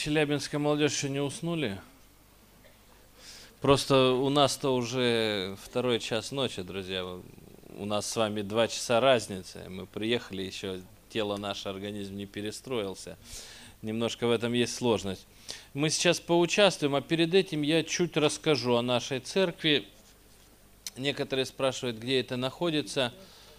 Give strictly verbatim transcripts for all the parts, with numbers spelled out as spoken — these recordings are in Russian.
Челябинская молодежь еще не уснули? Просто у нас-то уже второй час ночи, друзья. У нас с вами два часа разницы. Мы приехали, еще тело, наш организм не перестроился. Немножко в этом есть сложность. Мы сейчас поучаствуем, а перед этим я чуть расскажу о нашей церкви. Некоторые спрашивают, где это находится.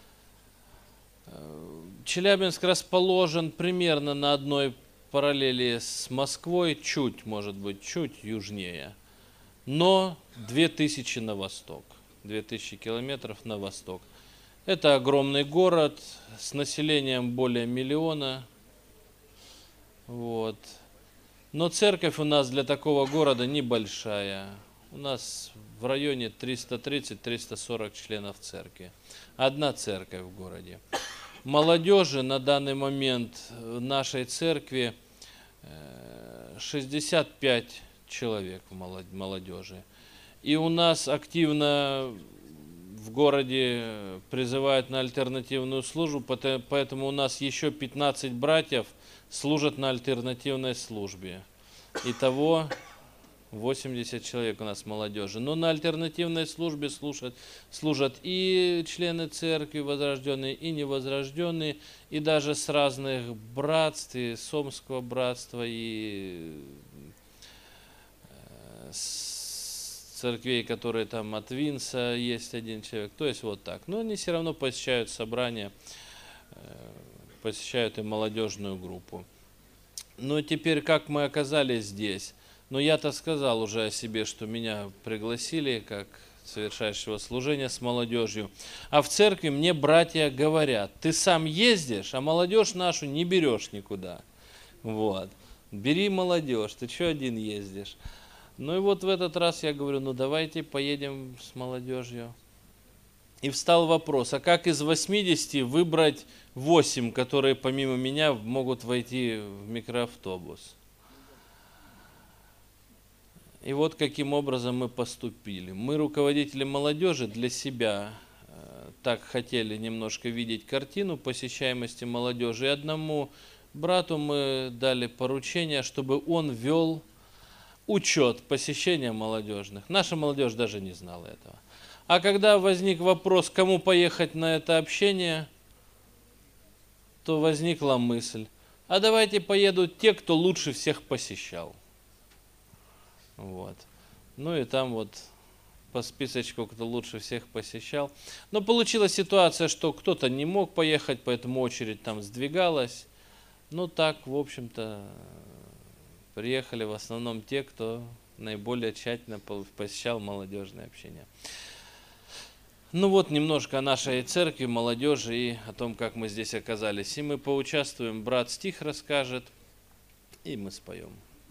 Челябинск расположен примерно на одной параллели с Москвой, чуть, может быть, чуть южнее, но две тысячи на восток, две тысячи километров на восток. Это огромный город с населением более миллиона, вот. Но церковь у нас для такого города небольшая. У нас в районе триста тридцать — триста сорок членов церкви. Одна церковь в городе. Молодежи на данный момент в нашей церкви шестьдесят пять человек в молодежи. И у нас активно в городе призывают на альтернативную службу, поэтому у нас еще пятнадцать братьев служат на альтернативной службе. Итого восемьдесят человек у нас молодежи. Но на альтернативной службе служат, служат и члены церкви возрожденные, и невозрожденные, и даже с разных братств, и Сомского братства, и с церквей, которые там от Винса есть один человек. То есть вот так. Но они все равно посещают собрания, посещают и молодежную группу. Но теперь как мы оказались здесь? Но я-то сказал уже о себе, что меня пригласили как совершающего служения с молодежью. А в церкви мне братья говорят: ты сам ездишь, а молодежь нашу не берешь никуда. Вот. Бери молодежь, ты что один ездишь? Ну и вот в этот раз я говорю, ну давайте поедем с молодежью. И встал вопрос, а как из восьмидесяти выбрать восемь, которые помимо меня могут войти в микроавтобус? И вот каким образом мы поступили. Мы, руководители молодежи, для себя э, так хотели немножко видеть картину посещаемости молодежи. И одному брату мы дали поручение, чтобы он вел учет посещения молодежных. Наша молодежь даже не знала этого. А когда возник вопрос, кому поехать на это общение, то возникла мысль, а давайте поедут те, кто лучше всех посещал. Вот. Ну и там вот по списочку, кто лучше всех посещал. Но получилась ситуация, что кто-то не мог поехать, поэтому очередь там сдвигалась. Ну так, в общем-то, приехали в основном те, кто наиболее тщательно посещал молодежное общение. Ну вот немножко о нашей церкви, молодежи и о том, как мы здесь оказались. И мы поучаствуем, брат стих расскажет, и мы споем.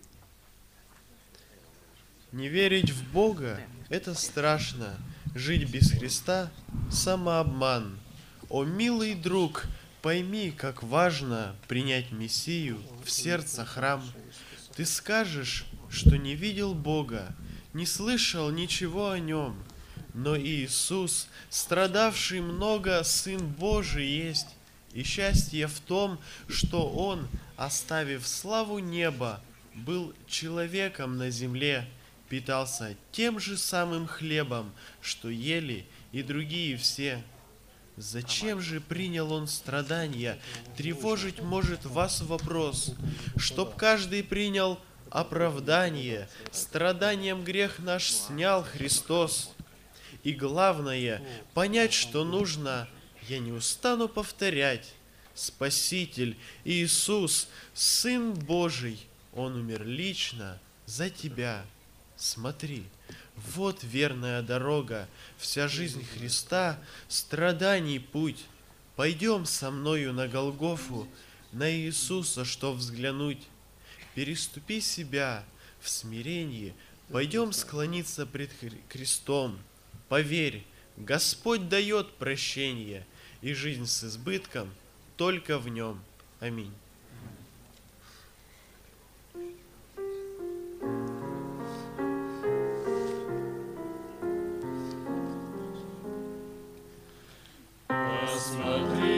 Не верить в Бога – это страшно, жить без Христа – самообман. О, милый друг, пойми, как важно принять Мессию в сердце храм. Ты скажешь, что не видел Бога, не слышал ничего о Нем, но Иисус, страдавший много, Сын Божий есть, и счастье в том, что Он, оставив славу неба, был человеком на земле, питался тем же самым хлебом, что ели и другие все. Зачем же принял он страдания? Тревожить может вас вопрос, чтоб каждый принял оправдание. Страданием грех наш снял Христос. И главное, понять, что нужно, я не устану повторять. Спаситель Иисус, Сын Божий, Он умер лично за тебя. Смотри, вот верная дорога, вся жизнь Христа, страданий путь. Пойдем со мною на Голгофу, на Иисуса, что взглянуть. Переступи себя в смирении, пойдем склониться пред крестом. Поверь, Господь дает прощение, и жизнь с избытком только в Нем. Аминь.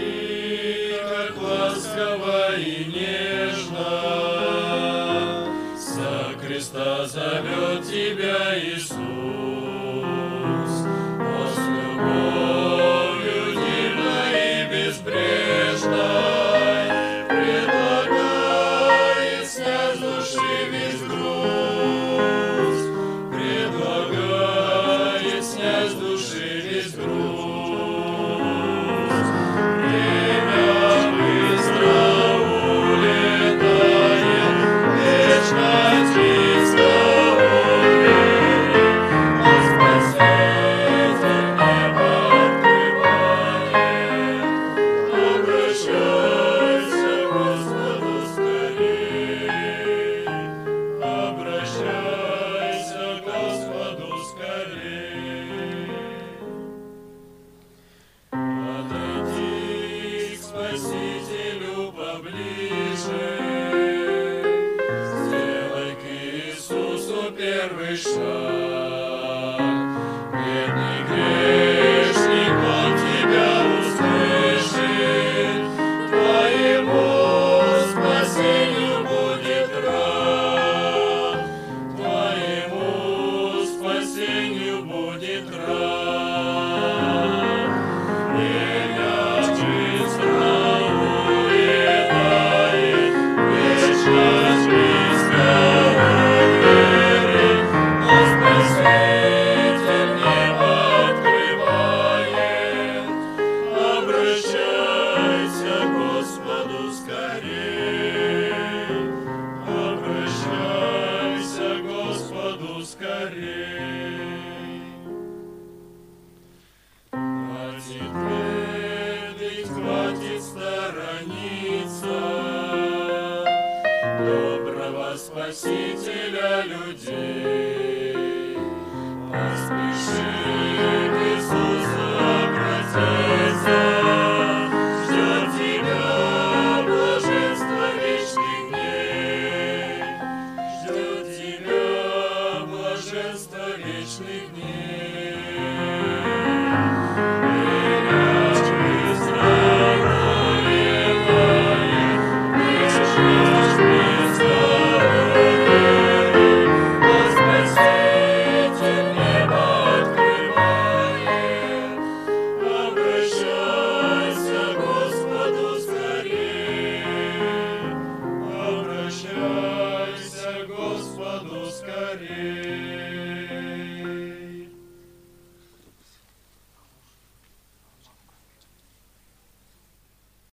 Посмотри, как ласково и нежно зовет тебя Иисус. Он с любовью дивной и безбрежной предлагает снять с души весь груз, предлагает снять с души весь груз. Время быстро улетает, вечность близко уверен, а Спаситель небо открывает. Обращайся к Господу скорей, обращайся к Господу скорей. Подойди к Спасителю поближе, сделай к Иисусу первый шаг. Бедный грешник, Он тебя услышит, твоему спасению будет рад, твоему спасению будет рад. Время быстро улетает, вечность близко уверен, но Спаситель небо открывает. Обращайся к Господу скорей, обращайся к Господу скорей. Хватит медлить, хватит сторониться доброго Спасителя людей.